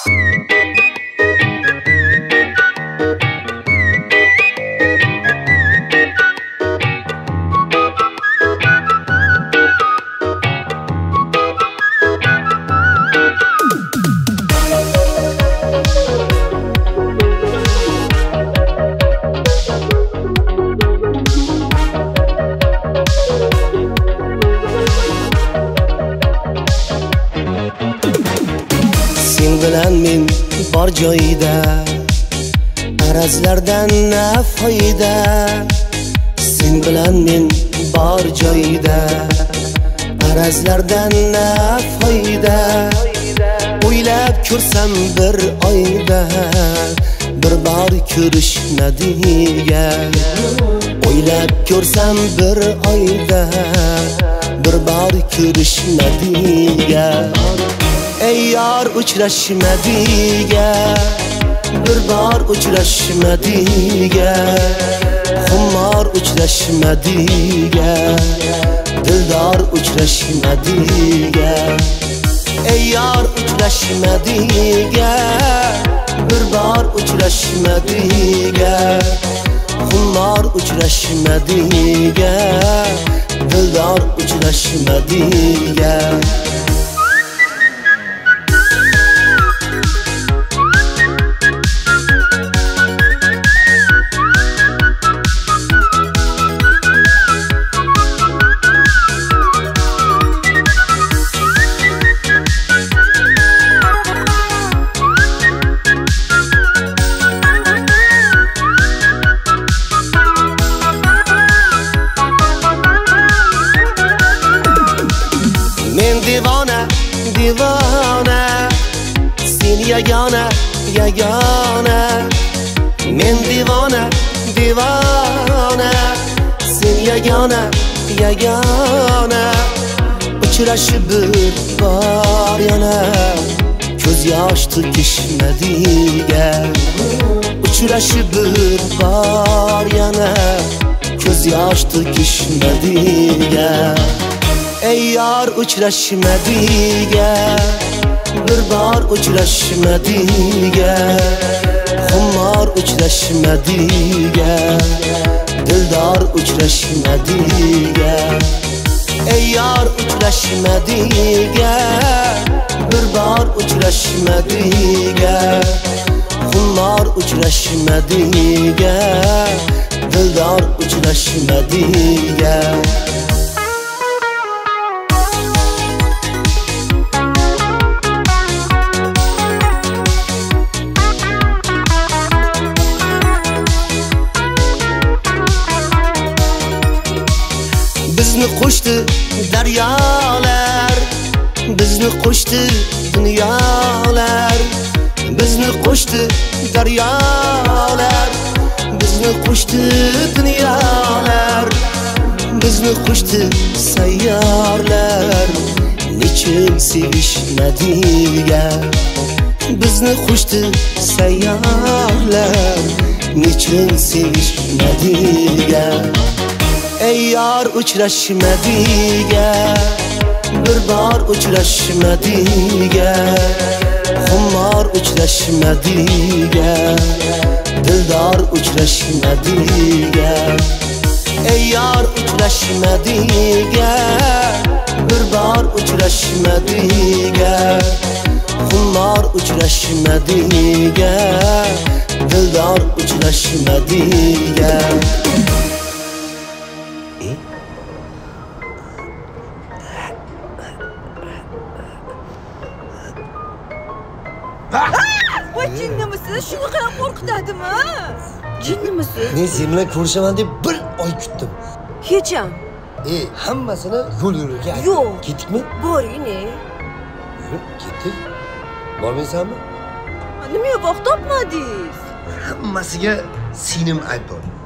Bor joyida arazlardan na foyda. Sen bilan men bor joyida arazlardan na foyda. O'ylab ko'rsam bir oyda bir bor ko'rishmadiga. O'ylab ko'rsam bir oyda bir bor ko'rishmadiga. Ey yar uchrashmadiga, bir bor uchrashmadiga. Xumor uchrashmadiga, dildor uchrashmadiga. Ey yar uchrashmadiga, bir bor uchrashmadiga. Xumor uchrashmadiga, dildor uchrashmadiga. Divona, sen yagona, yagona. Men divona, divona, sen yagona, yagona. Uchrashib bir bor yana ko'z yosh to'kishmadiga. Uchrashib bir bor yana ko'z yosh to'kishmadiga. Ey yar uchrashmadiga, bir bor uchrashmadiga. Xumor uchrashmadiga, dildor uchrashmadiga. Ey yar uchrashmadiga, bir bor uchrashmadiga. Xumor uchrashmadiga, dildor uchrashmadiga. Bizni qo'shdi daryolar, bizni qo'shdi dunyolar. Bizni qo'shdi daryolar, bizni qo'shdi dunyolar. Bizni qo'shdi sayyorlar, nechun sevishmadiga. Bizni qo'shdi sayyorlar, nechun sevishmadiga. Ey yar uchrashmadiga, bir bor uchrashmadiga. Xumor uchrashmadiga, dildor uchrashmadiga. Ey yar uchrashmadiga, bir bor uchrashmadiga. Xumor uchrashmadiga, dildor uchrashmadiga. Voy jinnimisiz? Shuni qilib qo'rqitadimi? Jinnimisiz? Men sen bilan ko'rishaman deb bir oy kutdim. Hecham. Hammasini yo'l-yo'lga aytdim. Yo'q. Ketdikmi? Boring-ne. Yurib, ketdik. Bormaysanmi? Nimaga vaqt topmadingiz? Hammasiga singlim aybdor.